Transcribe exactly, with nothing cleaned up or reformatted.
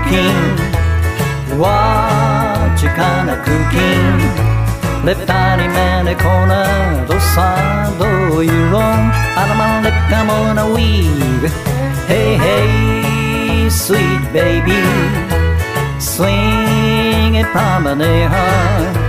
cooking? What you kinda cooking? 랩다리 맨의 코너도 사도 이론 아라만 랩가모나 weave Hey hey sweet baby Swing it from my heart